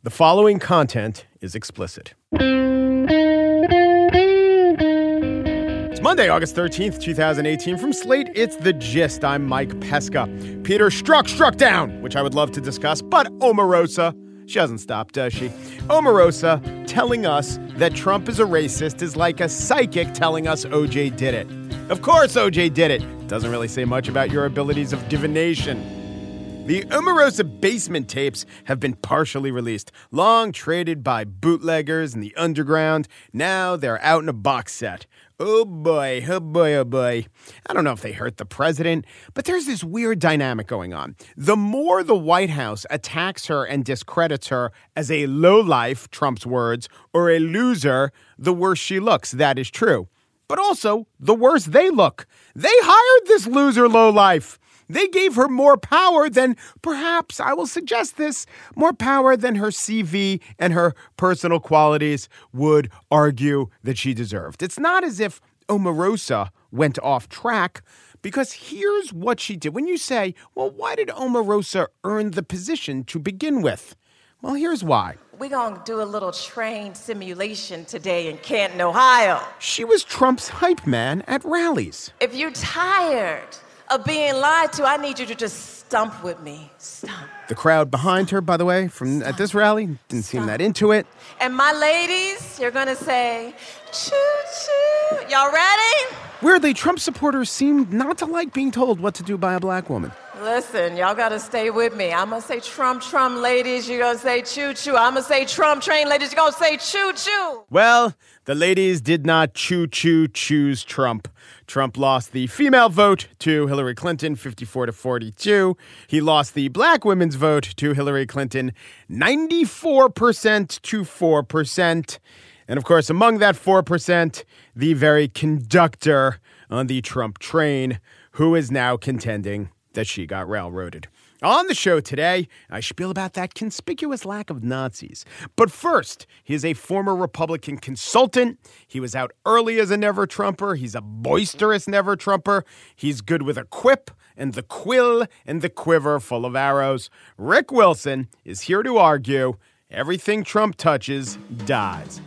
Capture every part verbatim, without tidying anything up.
The following content is explicit. It's Monday, August thirteenth, twenty eighteen. From Slate, it's The Gist. I'm Mike Pesca. Peter Strzok struck down, which I would love to discuss, but Omarosa, she hasn't stopped, does she? Omarosa telling us that Trump is a racist is like a psychic telling us O J did it. Of course O J did it. Doesn't really say much about your abilities of divination. The Omarosa basement tapes have been partially released, long traded by bootleggers in the underground. Now they're out in a box set. Oh boy, oh boy, oh boy. I don't know if they hurt the president, but there's this weird dynamic going on. The more the White House attacks her and discredits her as a lowlife, Trump's words, or a loser, the worse she looks. That is true. But also, the worse they look. They hired this loser lowlife. They gave her more power than, perhaps, I will suggest this, more power than her C V and her personal qualities would argue that she deserved. It's not as if Omarosa went off track, because here's what she did. When you say, well, why did Omarosa earn the position to begin with? Well, here's why. We're going to do a little train simulation today in Canton, Ohio. She was Trump's hype man at rallies. If you're tired of being lied to, I need you to just stump with me. Stump. The crowd behind her, by the way, from stump. At this rally, didn't seem Stump. that into it. And my ladies, you're going to say, choo-choo. Y'all ready? Weirdly, Trump supporters seem not to like being told what to do by a black woman. Listen, y'all got to stay with me. I'm going to say Trump, Trump, ladies. You're going to say choo-choo. I'm going to say Trump, train, ladies. You're going to say choo-choo. Well, the ladies did not choo-choo choose Trump. Trump lost the female vote to Hillary Clinton, fifty-four to forty-two. He lost the black women's vote to Hillary Clinton, ninety-four percent to four percent. And of course, among that four percent, the very conductor on the Trump train, who is now contending that she got railroaded. On the show today, I spiel about that conspicuous lack of Nazis. But first, he is a former Republican consultant. He was out early as a never-Trumper. He's a boisterous never-Trumper. He's good with a quip and the quill and the quiver full of arrows. Rick Wilson is here to argue everything Trump touches dies.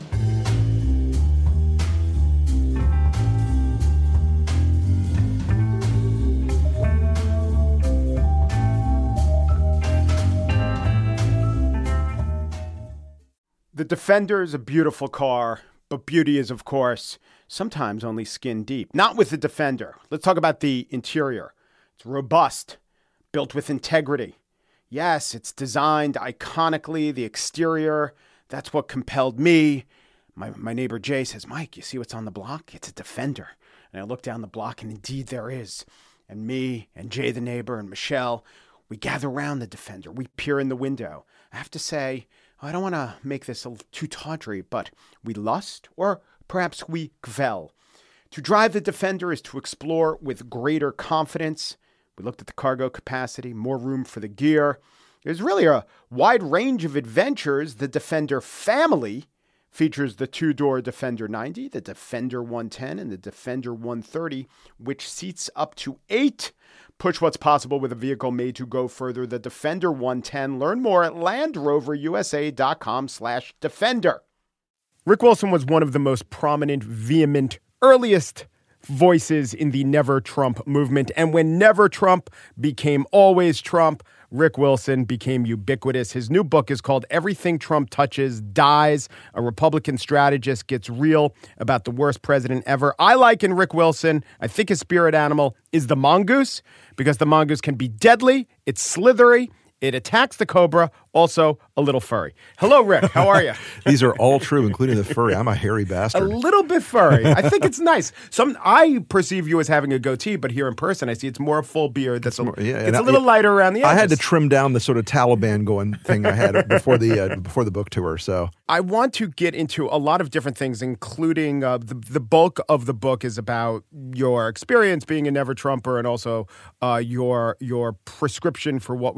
The Defender is a beautiful car, but beauty is, of course, sometimes only skin deep. Not with the Defender. Let's talk about the interior. It's robust, built with integrity. Yes, it's designed iconically. The exterior, that's what compelled me. My, my neighbor Jay says, Mike, you see what's on the block? It's a Defender. And I look down the block, and indeed there is. And me and Jay, the neighbor, and Michelle, we gather around the Defender. We peer in the window. I have to say, I don't want to make this a too tawdry, but we lust, or perhaps we kvel. To drive the Defender is to explore with greater confidence. We looked at the cargo capacity, more room for the gear. There's really a wide range of adventures. The Defender family features the two-door Defender ninety, the Defender one ten, and the Defender one thirty, which seats up to eight. Push what's possible with a vehicle made to go further. The Defender one ten. Learn more at LandRoverUSA.com slash Defender. Rick Wilson was one of the most prominent, vehement, earliest voices in the Never Trump movement. And when Never Trump became always Trump, Rick Wilson became ubiquitous. His new book is called Everything Trump Touches Dies. A Republican strategist gets real about the worst president ever. I liken Rick Wilson. I think his spirit animal is the mongoose, because the mongoose can be deadly. It's slithery. It attacks the cobra, also a little furry. Hello, Rick. How are you? These are all true, including the furry. I'm a hairy bastard. A little bit furry. I think it's nice. Some I perceive you as having a goatee, but here in person, I see it's more a full beard. That's it's, more, a, yeah, it's a little I, lighter around the edges. I had to trim down the sort of Taliban going thing I had before the uh, before the book tour. So I want to get into a lot of different things, including uh, the the bulk of the book is about your experience being a Never Trumper and also uh, your your prescription for what we do. But first.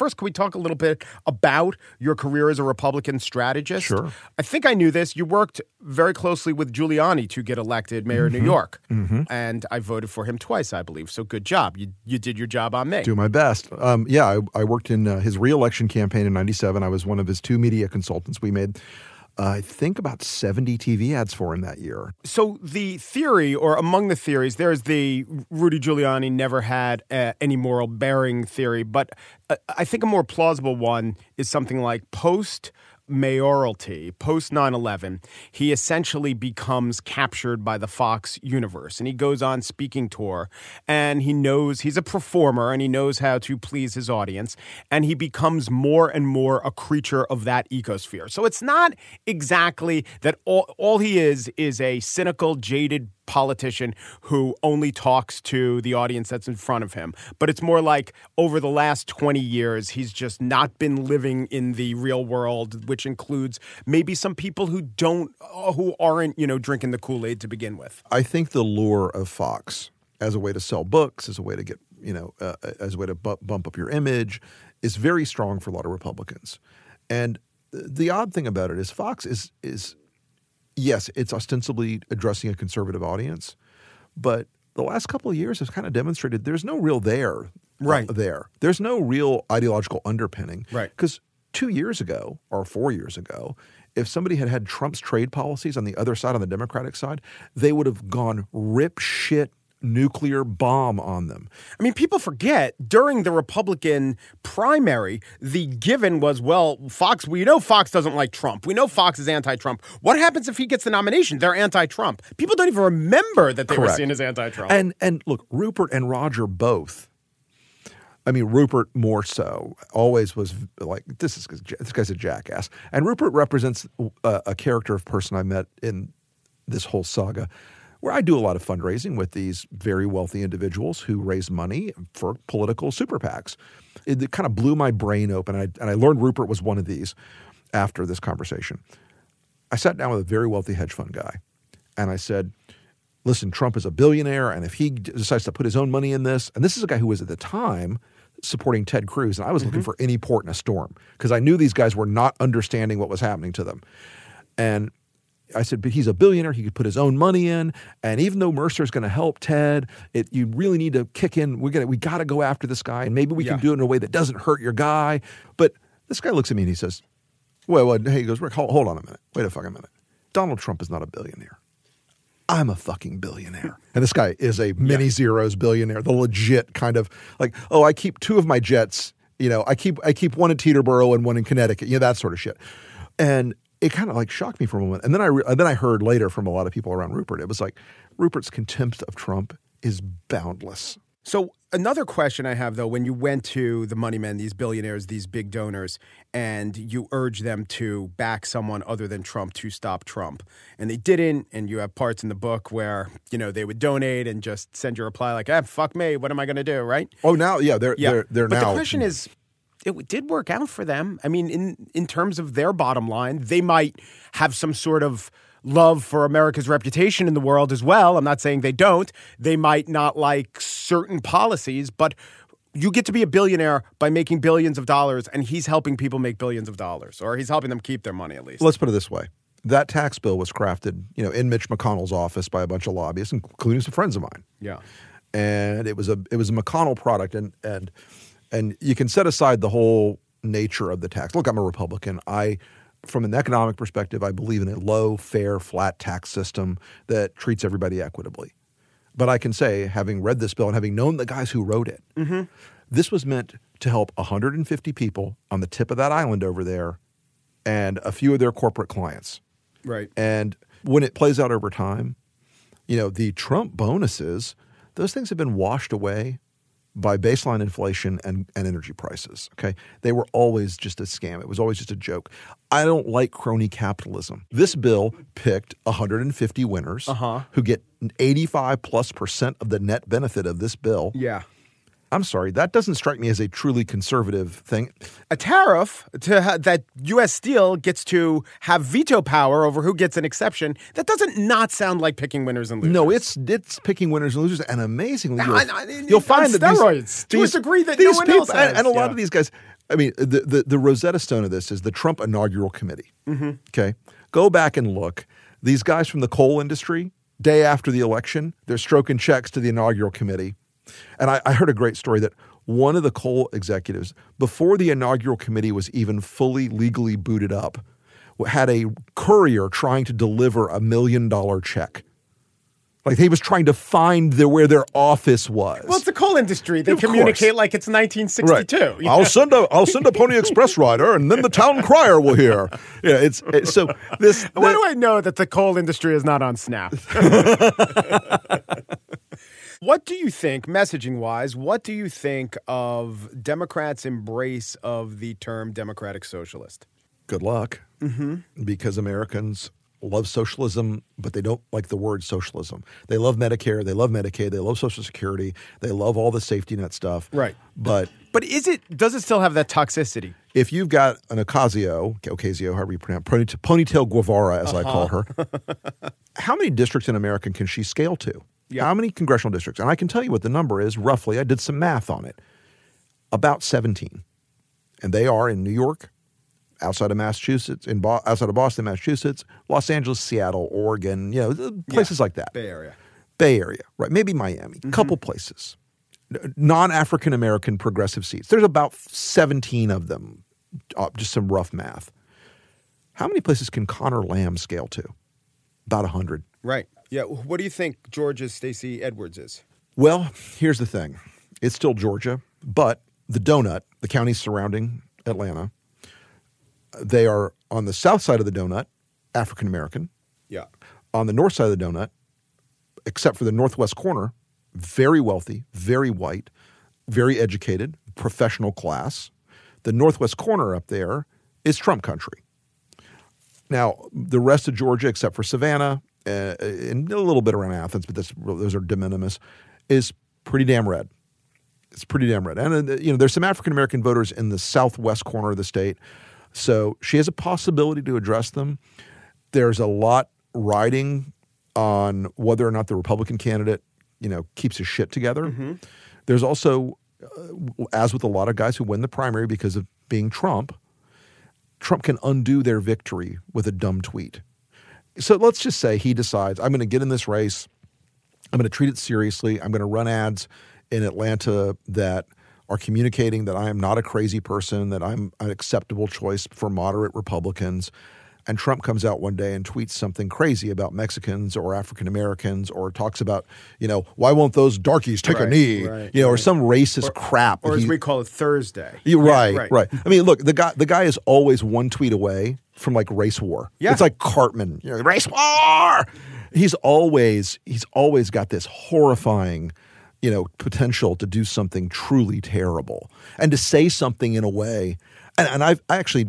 first, can we talk a little bit about your career as a Republican strategist? Sure. I think I knew this. You worked very closely with Giuliani to get elected mayor mm-hmm. of New York. Mm-hmm. And I voted for him twice, I believe. So good job. You you did your job on me. Do my best. Um, yeah, I, I worked in uh, his re-election campaign in ninety-seven. I was one of his two media consultants. We made, uh, I think, about seventy T V ads for him that year. So the theory, or among the theories, there's the Rudy Giuliani never had uh, any moral bearing theory. But uh, I think a more plausible one is something like post mayoralty, post nine eleven, he essentially becomes captured by the Fox universe, and he goes on speaking tour, and he knows he's a performer, and he knows how to please his audience, and he becomes more and more a creature of that ecosphere. So it's not exactly that all, all he is is a cynical, jaded politician who only talks to the audience that's in front of him. But it's more like over the last twenty years, he's just not been living in the real world, which includes maybe some people who don't, who aren't, you know, drinking the Kool-Aid to begin with. I think the lure of Fox as a way to sell books, as a way to get, you know, uh, as a way to bu- bump up your image is very strong for a lot of Republicans. And the odd thing about it is Fox is is yes, it's ostensibly addressing a conservative audience, but the last couple of years has kind of demonstrated there's no real there. Right. Uh, there. There's no real ideological underpinning. Right. Because two years ago or four years ago, if somebody had had Trump's trade policies on the other side, on the Democratic side, they would have gone rip shit nuclear bomb on them. I mean, people forget during the Republican primary, the given was, well, Fox, we know Fox doesn't like Trump. We know Fox is anti-Trump. What happens if he gets the nomination? They're anti-Trump. People don't even remember that they Correct. were seen as anti-Trump. And and look, Rupert and Roger both. I mean, Rupert more so, always was like, this is this guy's a jackass. And Rupert represents a, a character of person I met in this whole saga, where I do a lot of fundraising with these very wealthy individuals who raise money for political super PACs. It, it kind of blew my brain open, and I, and I learned Rupert was one of these after this conversation. I sat down with a very wealthy hedge fund guy, and I said, listen, Trump is a billionaire, and if he decides to put his own money in this, and this is a guy who was at the time supporting Ted Cruz, and I was mm-hmm. looking for any port in a storm because I knew these guys were not understanding what was happening to them. And I said, but he's a billionaire. He could put his own money in. And even though Mercer's going to help Ted, it, you really need to kick in. We're gonna, we got to go after this guy. And maybe we yeah. can do it in a way that doesn't hurt your guy. But this guy looks at me and he says, well, well hey, he goes, Rick, hold, hold on a minute. Wait a fucking minute. Donald Trump is not a billionaire. I'm a fucking billionaire. And this guy is a many yeah. zeros billionaire, the legit kind of like, oh, I keep two of my jets. You know, I keep I keep one in Teterboro and one in Connecticut. You know, that sort of shit. And it kind of like shocked me for a moment. And then I re- and then I heard later from a lot of people around Rupert, it was like Rupert's contempt of Trump is boundless. So another question I have, though, when you went to the money men, these billionaires, these big donors, and you urged them to back someone other than Trump to stop Trump, and they didn't, and you have parts in the book where, you know, they would donate and just send your reply like, ah, fuck me, what am I going to do, right? Oh, now, yeah, they're, yeah. they're, they're but now. But the question is, it did work out for them. I mean, in, in terms of their bottom line, they might have some sort of love for America's reputation in the world as well. I'm not saying they don't. They might not like certain policies, but you get to be a billionaire by making billions of dollars, and he's helping people make billions of dollars, or he's helping them keep their money at least. Let's put it this way. That tax bill was crafted, you know, in Mitch McConnell's office by a bunch of lobbyists, including some friends of mine. Yeah. And it was a it was a McConnell product, and and and you can set aside the whole nature of the tax. Look, I'm a Republican. I From an economic perspective, I believe in a low, fair, flat tax system that treats everybody equitably. But I can say, having read this bill and having known the guys who wrote it, mm-hmm. this was meant to help one hundred fifty people on the tip of that island over there and a few of their corporate clients. Right. And when it plays out over time, you know, the Trump bonuses, those things have been washed away by baseline inflation and, and energy prices, okay? They were always just a scam. It was always just a joke. I don't like crony capitalism. This bill picked one hundred fifty winners uh-huh. who get eighty-five plus percent of the net benefit of this bill. Yeah. I'm sorry, that doesn't strike me as a truly conservative thing. A tariff to ha- that U S Steel gets to have veto power over who gets an exception, that doesn't not sound like picking winners and losers. No, it's it's picking winners and losers, and amazingly, you'll, I, I, you'll find that steroids these, to these, a degree that these no one people, else has. And, and a lot yeah. of these guys, I mean, the, the, the Rosetta Stone of this is the Trump Inaugural Committee. Mm-hmm. Okay? Go back and look. These guys from the coal industry, day after the election, they're stroking checks to the Inaugural Committee. And I, I heard a great story that one of the coal executives, before the Inaugural Committee was even fully legally booted up, had a courier trying to deliver a million dollar check. Like he was trying to find the, where their office was. Well, it's the coal industry. They Of communicate course. like it's nineteen sixty-two. Right. you I'll know? send a I'll send a Pony Express rider, and then the town crier will hear. Yeah, it's, it's so this. Why the- do I know that the coal industry is not on Snap? What do you think, messaging-wise, what do you think of Democrats' embrace of the term democratic socialist? Good luck, mm-hmm. because Americans love socialism, but they don't like the word socialism. They love Medicare, they love Medicaid, they love Social Security, they love all the safety net stuff. Right. But But is it? Does it still have that toxicity? if you've got an Ocasio, Ocasio, however you pronounce it, Ponytail Guevara, as Uh-huh. I call her, how many districts in America can she scale to? Yeah. How many congressional districts? And I can tell you what the number is roughly. I did some math on it. About seventeen. And they are in New York, outside of Massachusetts, in Bo- outside of Boston, Massachusetts, Los Angeles, Seattle, Oregon, you know, places like that. Bay Area. Bay Area, right? Maybe Miami, a couple places. Non-African American progressive seats. There's about seventeen of them, uh, just some rough math. How many places can Connor Lamb scale to? About one hundred. Right. Yeah. What do you think Georgia's Stacey Edwards is? Well, here's the thing. It's still Georgia, but the donut, the counties surrounding Atlanta, they are on the south side of the donut, African American. Yeah. On the north side of the donut, except for the northwest corner, very wealthy, very white, very educated, professional class. The northwest corner up there is Trump country. Now, the rest of Georgia, except for Savannah uh, and a little bit around Athens, but this, those are de minimis, is pretty damn red. It's pretty damn red. And, uh, you know, there's some African-American voters in the southwest corner of the state. So she has a possibility to address them. There's a lot riding on whether or not the Republican candidate, you know, keeps his shit together. Mm-hmm. There's also, uh, as with a lot of guys who win the primary because of being Trump, Trump can undo their victory with a dumb tweet. So let's just say he decides, I'm going to get in this race. I'm going to treat it seriously. I'm going to run ads in Atlanta that are communicating that I am not a crazy person, that I'm an acceptable choice for moderate Republicans. And Trump comes out one day and tweets something crazy about Mexicans or African Americans, or talks about, you know, why won't those darkies take Right, a knee? right, you know, or right. some racist Or- crap. Or that as he- we call it, Thursday. you Yeah, right, right. right. I mean, look, the guy the guy is always one tweet away from like race war. Yeah. It's like Cartman, you know, race war. He's always he's always got this horrifying, you know, potential to do something truly terrible and to say something in a way. And, and I've I actually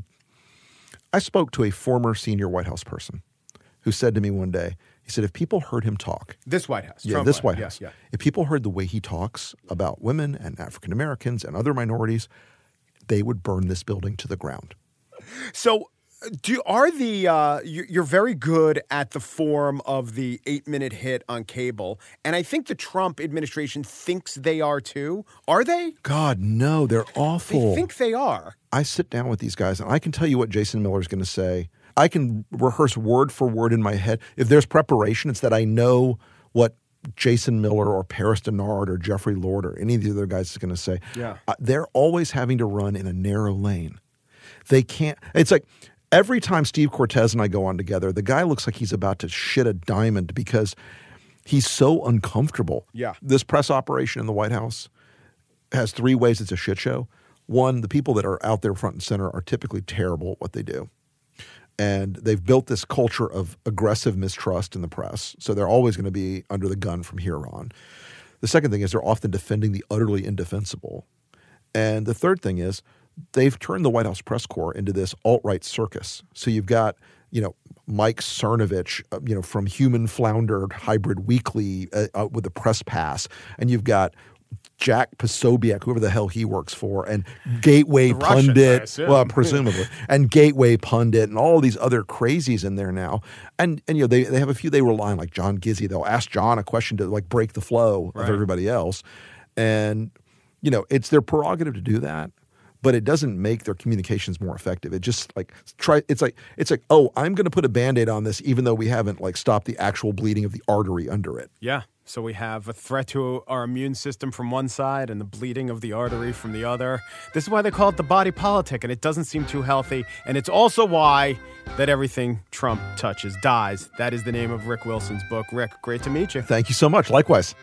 I spoke to a former senior White House person who said to me one day, he said, if people heard him talk, This White House. yeah, Trump this White House. Yeah, yeah. If people heard the way he talks about women and African Americans and other minorities, they would burn this building to the ground. So, do you, are the uh, you- you're very good at the form of the eight minute hit on cable, and I think the Trump administration thinks they are too. Are they? God, no, they're They awful. think they are. I sit down with these guys and I can tell you what Jason Miller is going to say. I can rehearse word for word in my head. If there's preparation, it's that I know what Jason Miller or Paris Denard or Jeffrey Lord or any of the other guys is going to say. Yeah. Uh, they're always having to run in a narrow lane. They can't. It's like every time Steve Cortez and I go on together, the guy looks like he's about to shit a diamond because he's so uncomfortable. Yeah. This press operation in the White House has three ways it's a shit show. One, the people that are out there front and center are typically terrible at what they do. And they've built this culture of aggressive mistrust in the press. So they're always going to be under the gun from here on. The second thing is they're often defending the utterly indefensible. And the third thing is they've turned the White House press corps into this alt-right circus. So you've got, you know, Mike Cernovich, uh, you know, from Human Flounder Hybrid Weekly uh, uh, with a press pass. And you've got Jack Posobiec, whoever the hell he works for, and Gateway The Russians, I Pundit, assume. well, presumably, and Gateway Pundit, and all these other crazies in there now. And and you know they they have a few they rely on, like John Gizzi. They'll ask John a question to like break the flow Right. of everybody else, and you know it's their prerogative to do that. but it doesn't make their communications more effective. It just like try. It's like it's like oh, I'm going to put a Band-Aid on this, even though we haven't like stopped the actual bleeding of the artery under it. Yeah. So we have a threat to our immune system from one side and the bleeding of the artery from the other. This is why they call it the body politic, and it doesn't seem too healthy. And it's also why that everything Trump touches dies. That is the name of Rick Wilson's book. Rick, great to meet you. Thank you so much. Likewise.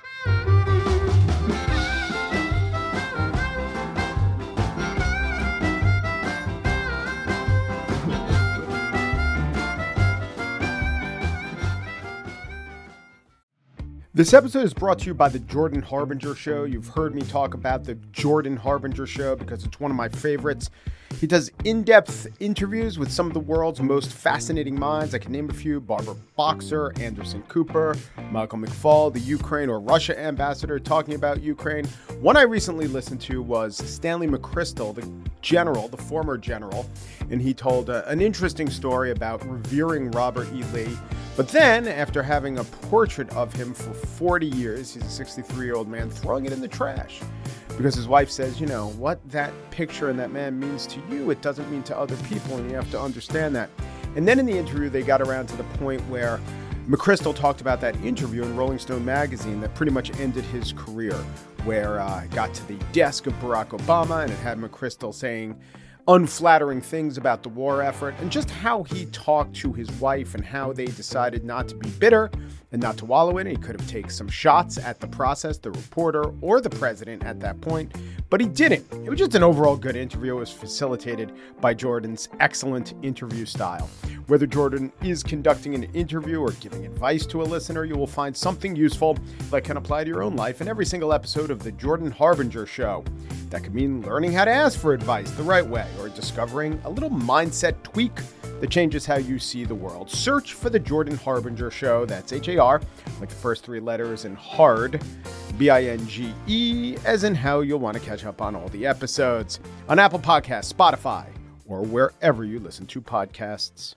This episode is brought to you by the Jordan Harbinger Show. You've heard me talk about the Jordan Harbinger Show because it's one of my favorites. He does in-depth interviews with some of the world's most fascinating minds. I can name a few: Barbara Boxer, Anderson Cooper, Michael McFaul, the Ukraine or Russia ambassador talking about Ukraine. One I recently listened to was Stanley McChrystal, the general, the former general, and he told uh, an interesting story about revering Robert E. Lee. But then, after having a portrait of him for forty years, he's a sixty-three-year-old man, throwing it in the trash. Because his wife says, you know, what that picture and that man means to you, it doesn't mean to other people, and you have to understand that. And then in the interview, they got around to the point where McChrystal talked about that interview in Rolling Stone magazine that pretty much ended his career, where uh, it got to the desk of Barack Obama, and it had McChrystal saying unflattering things about the war effort, and just how he talked to his wife and how they decided not to be bitter and not to wallow in it. He could have taken some shots at the process, the reporter, or the president at that point, but he didn't. It was just an overall good interview. It was facilitated by Jordan's excellent interview style. Whether Jordan is conducting an interview or giving advice to a listener, you will find something useful that can apply to your own life in every single episode of The Jordan Harbinger Show. That could mean learning how to ask for advice the right way, or discovering a little mindset tweak that changes how you see the world. Search for The Jordan Harbinger Show. That's H A R, like the first three letters, and hard, B I N G E, as in how you'll want to catch up on all the episodes on Apple Podcasts, Spotify, or wherever you listen to podcasts.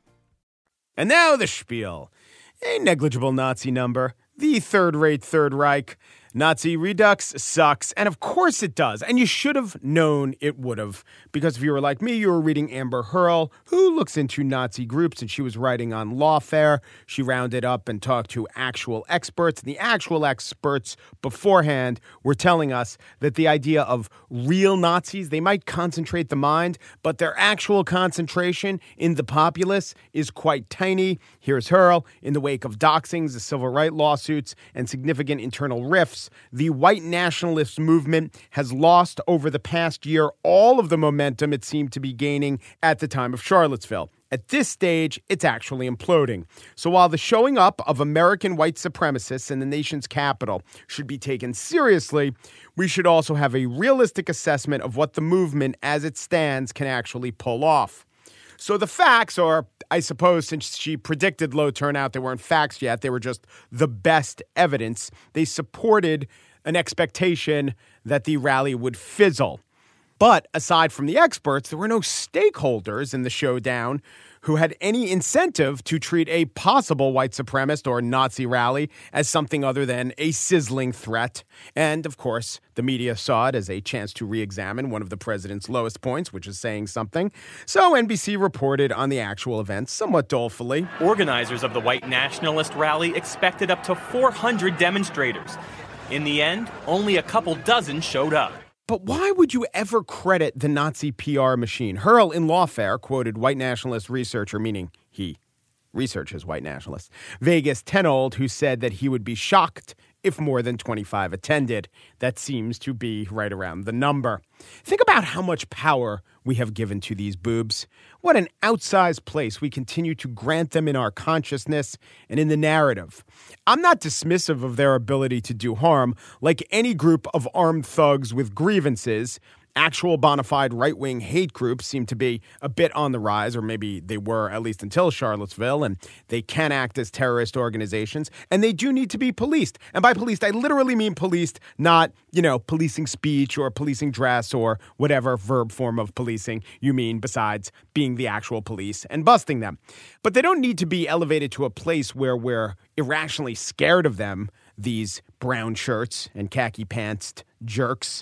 And now the spiel. A negligible Nazi number. The third-rate Third Reich. Nazi Redux sucks, and of course it does, and you should have known it would have, because if you were like me, you were reading Amber Hurl, who looks into Nazi groups, and she was writing on Lawfare. She rounded up and talked to actual experts, and the actual experts beforehand were telling us that the idea of real Nazis, they might concentrate the mind, but their actual concentration in the populace is quite tiny. Here's Hurl. In the wake of doxings, the civil rights lawsuits, and significant internal rifts, the white nationalist movement has lost over the past year all of the momentum it seemed to be gaining at the time of Charlottesville. At this stage, it's actually imploding. So while the showing up of American white supremacists in the nation's capital should be taken seriously, we should also have a realistic assessment of what the movement as it stands can actually pull off. So the facts, or I suppose since she predicted low turnout, they weren't facts yet, they were just the best evidence. They supported an expectation that the rally would fizzle. But aside from the experts, there were no stakeholders in the showdown who had any incentive to treat a possible white supremacist or Nazi rally as something other than a sizzling threat. And, of course, the media saw it as a chance to re-examine one of the president's lowest points, which is saying something. So N B C reported on the actual events somewhat dolefully. Organizers of the white nationalist rally expected up to four hundred demonstrators. In the end, only a couple dozen showed up. But why would you ever credit the Nazi P R machine? Hurl in Lawfare quoted white nationalist researcher, meaning he researches white nationalists, Vegas Tenold, who said that he would be shocked if more than twenty-five attended. That seems to be right around the number. Think about how much power we have given to these boobs. What an outsized place we continue to grant them in our consciousness and in the narrative. I'm not dismissive of their ability to do harm. Like any group of armed thugs with grievances, actual bona fide right-wing hate groups seem to be a bit on the rise, or maybe they were at least until Charlottesville, and they can act as terrorist organizations, and they do need to be policed. And by policed, I literally mean policed, not, you know, policing speech or policing dress or whatever verb form of policing you mean besides being the actual police and busting them. But they don't need to be elevated to a place where we're irrationally scared of them, these brown shirts and khaki pantsed jerks.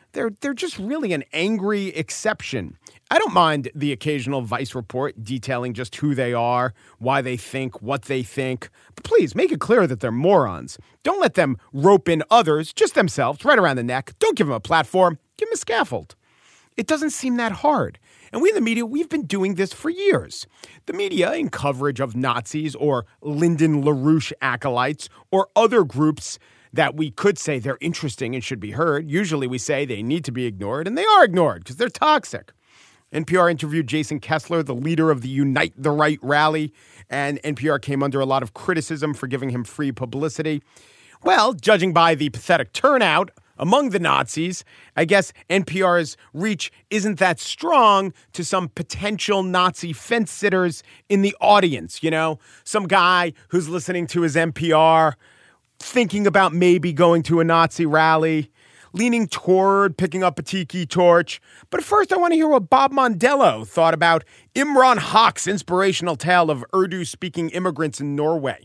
They're, they're just really an angry exception. I don't mind the occasional Vice report detailing just who they are, why they think, what they think. But please make it clear that they're morons. Don't let them rope in others, just themselves, right around the neck. Don't give them a platform. Give them a scaffold. It doesn't seem that hard. And we in the media, we've been doing this for years. The media, in coverage of Nazis or Lyndon LaRouche acolytes or other groups that we could say they're interesting and should be heard, usually we say they need to be ignored, and they are ignored because they're toxic. N P R interviewed Jason Kessler, the leader of the Unite the Right rally, and N P R came under a lot of criticism for giving him free publicity. Well, judging by the pathetic turnout among the Nazis, I guess N P R's reach isn't that strong to some potential Nazi fence sitters in the audience, you know? Some guy who's listening to his N P R, thinking about maybe going to a Nazi rally, leaning toward picking up a tiki torch. But first, I want to hear what Bob Mondello thought about Imran Haq's inspirational tale of Urdu-speaking immigrants in Norway.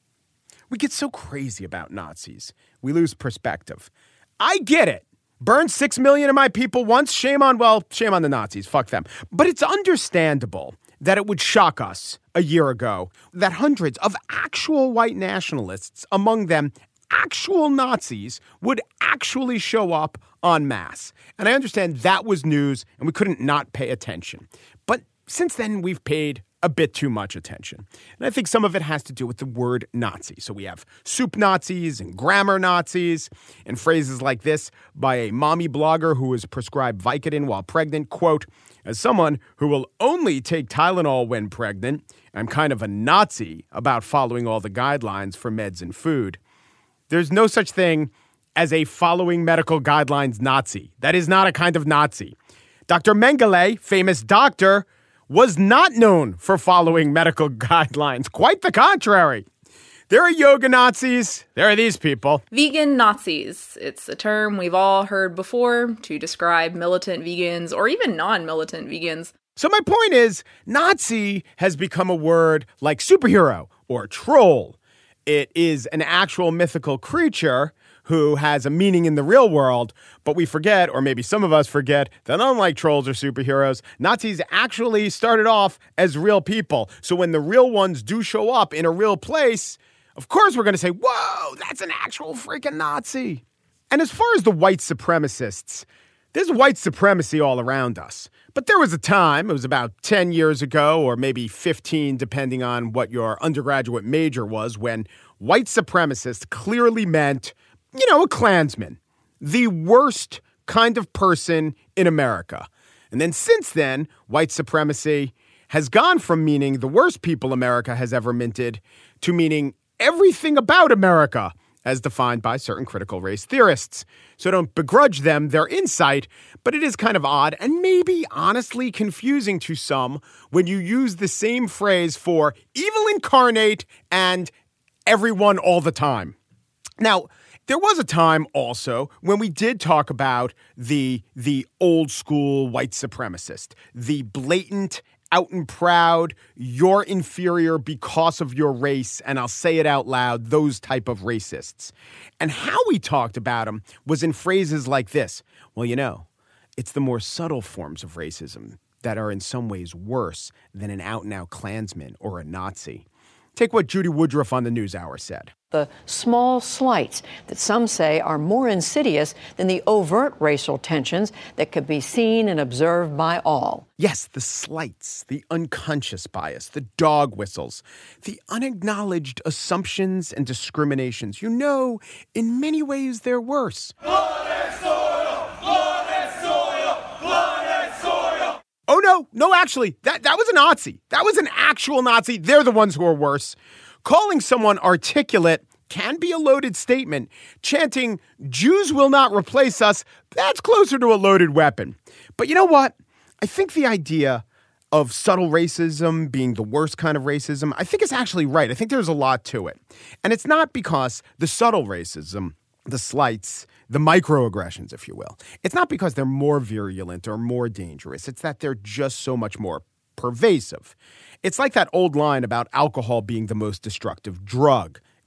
We get so crazy about Nazis. We lose perspective. I get it. Burned six million of my people once. Shame on, well, shame on the Nazis. Fuck them. But it's understandable that it would shock us a year ago that hundreds of actual white nationalists, among them actual Nazis, would actually show up en masse. And I understand that was news and we couldn't not pay attention. But since then, we've paid a bit too much attention. And I think some of it has to do with the word Nazi. So we have soup Nazis and grammar Nazis and phrases like this by a mommy blogger who was prescribed Vicodin while pregnant. Quote, as someone who will only take Tylenol when pregnant, I'm kind of a Nazi about following all the guidelines for meds and food. There's no such thing as a following medical guidelines Nazi. That is not a kind of Nazi. Doctor Mengele, famous doctor, was not known for following medical guidelines. Quite the contrary. There are yoga Nazis. There are these people. Vegan Nazis. It's a term we've all heard before to describe militant vegans or even non-militant vegans. So my point is, Nazi has become a word like superhero or troll. It is an actual mythical creature who has a meaning in the real world, but we forget, or maybe some of us forget, that unlike trolls or superheroes, Nazis actually started off as real people. So when the real ones do show up in a real place, of course we're going to say, whoa, that's an actual freaking Nazi. And as far as the white supremacists, there's white supremacy all around us. But there was a time, it was about ten years ago, or maybe fifteen, depending on what your undergraduate major was, when white supremacist clearly meant, you know, a Klansman, the worst kind of person in America. And then since then, white supremacy has gone from meaning the worst people America has ever minted to meaning everything about America, as defined by certain critical race theorists. So don't begrudge them their insight, but it is kind of odd and maybe honestly confusing to some when you use the same phrase for evil incarnate and everyone all the time. Now, there was a time also when we did talk about the, the old school white supremacist, the blatant, out and proud, you're inferior because of your race, and I'll say it out loud, those type of racists. And how we talked about them was in phrases like this. Well, you know, it's the more subtle forms of racism that are in some ways worse than an out-and-out Klansman or a Nazi. Take what Judy Woodruff on the NewsHour said. The small slights that some say are more insidious than the overt racial tensions that could be seen and observed by all. Yes, the slights, the unconscious bias, the dog whistles, the unacknowledged assumptions and discriminations. You know, in many ways, they're worse. Blood and soil! Blood and soil! Blood and soil! Oh, no, no, actually, that, that was a Nazi. That was an actual Nazi. They're the ones who are worse. Calling someone articulate can be a loaded statement. Chanting, Jews will not replace us, that's closer to a loaded weapon. But you know what? I think the idea of subtle racism being the worst kind of racism, I think it's actually right. I think there's a lot to it. And it's not because the subtle racism, the slights, the microaggressions, if you will, it's not because they're more virulent or more dangerous. It's that they're just so much more pervasive. It's like that old line about alcohol being the most destructive drug.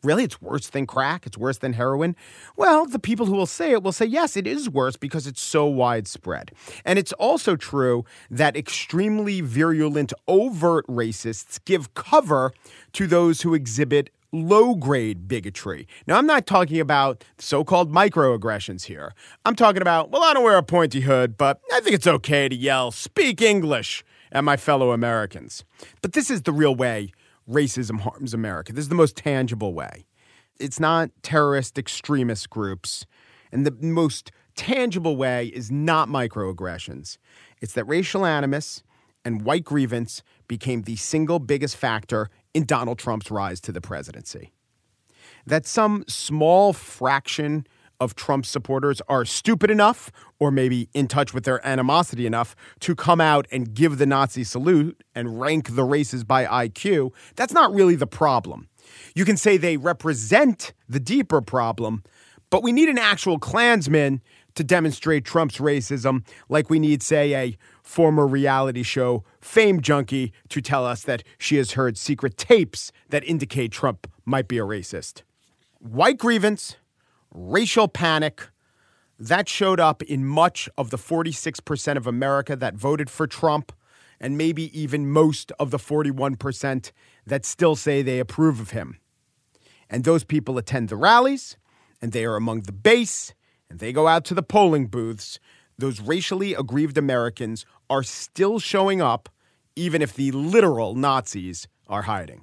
Really, it's worse than crack? It's worse than heroin? Well, the people who will say it will say, yes, it is worse because it's so widespread. And it's also true that extremely virulent, overt racists give cover to those who exhibit low-grade bigotry. Now, I'm not talking about so-called microaggressions here. I'm talking about, well, I don't wear a pointy hood, but I think it's okay to yell, speak English, at my fellow Americans. But this is the real way racism harms America. This is the most tangible way. It's not terrorist extremist groups. And the most tangible way is not microaggressions. It's that racial animus and white grievance became the single biggest factor in Donald Trump's rise to the presidency. That some small fraction of Trump's supporters are stupid enough, or maybe in touch with their animosity enough, to come out and give the Nazi salute and rank the races by I Q, that's not really the problem. You can say they represent the deeper problem, but we need an actual Klansman to demonstrate Trump's racism, like we need, say, a former reality show fame junkie to tell us that she has heard secret tapes that indicate Trump might be a racist. White grievance, racial panic, that showed up in much of the forty-six percent of America that voted for Trump, and maybe even most of the forty-one percent that still say they approve of him. And those people attend the rallies, and they are among the base, and they go out to the polling booths. Those racially aggrieved Americans are still showing up, even if the literal Nazis are hiding.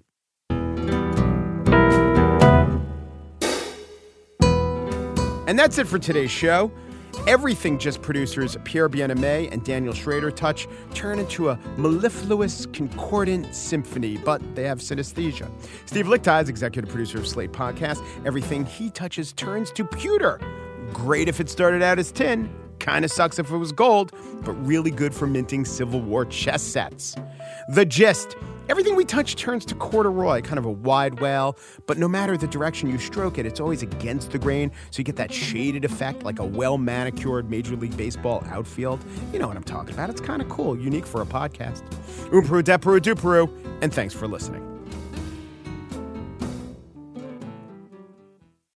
And that's it for today's show. Everything Just producers Pierre Bien-Aimé and Daniel Schrader touch turn into a mellifluous, concordant symphony, but they have synesthesia. Steve Lickteig is executive producer of Slate Podcast. Everything he touches turns to pewter. Great if it started out as tin. Kind of sucks if it was gold, but really good for minting Civil War chess sets. The Gist. Everything we touch turns to corduroy, kind of a wide whale, but no matter the direction you stroke it, it's always against the grain, so you get that shaded effect like a well-manicured Major League Baseball outfield. You know what I'm talking about. It's kind of cool, unique for a podcast. Um Peru, de Peru, du Peru, and thanks for listening.